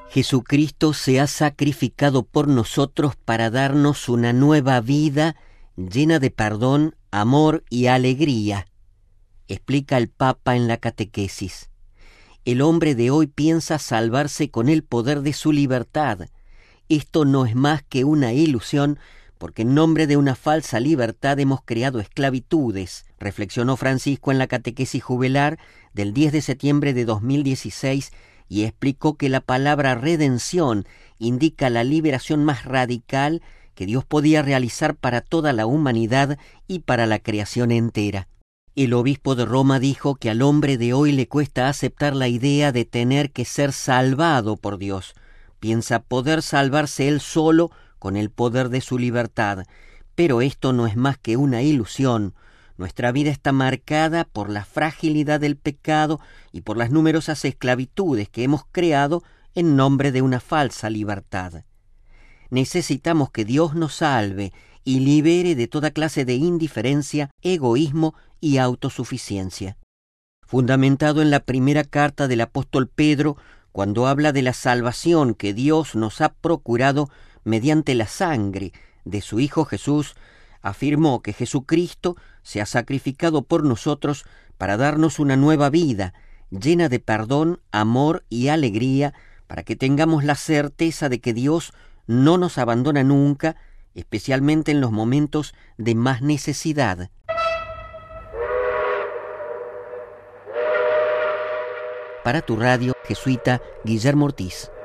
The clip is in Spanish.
Jesucristo se ha sacrificado por nosotros para darnos una nueva vida llena de perdón, amor y alegría, explica el Papa en la catequesis. El hombre de hoy piensa salvarse con el poder de su libertad. Esto no es más que una ilusión, porque en nombre de una falsa libertad hemos creado esclavitudes, reflexionó Francisco en la catequesis jubilar del 10 de septiembre de 2016 y explicó que la palabra redención indica la liberación más radical que Dios podía realizar para toda la humanidad y para la creación entera. El obispo de Roma dijo que al hombre de hoy le cuesta aceptar la idea de tener que ser salvado por Dios. Piensa poder salvarse él solo con el poder de su libertad, pero esto no es más que una ilusión. Nuestra vida está marcada por la fragilidad del pecado y por las numerosas esclavitudes que hemos creado en nombre de una falsa libertad. Necesitamos que Dios nos salve y libere de toda clase de indiferencia, egoísmo y autosuficiencia. Fundamentado en la primera carta del apóstol Pedro, cuando habla de la salvación que Dios nos ha procurado mediante la sangre de su Hijo Jesús, afirmó que Jesucristo se ha sacrificado por nosotros para darnos una nueva vida, llena de perdón, amor y alegría, para que tengamos la certeza de que Dios no nos abandona nunca, especialmente en los momentos de más necesidad. Para tu radio, jesuita Guillermo Ortiz.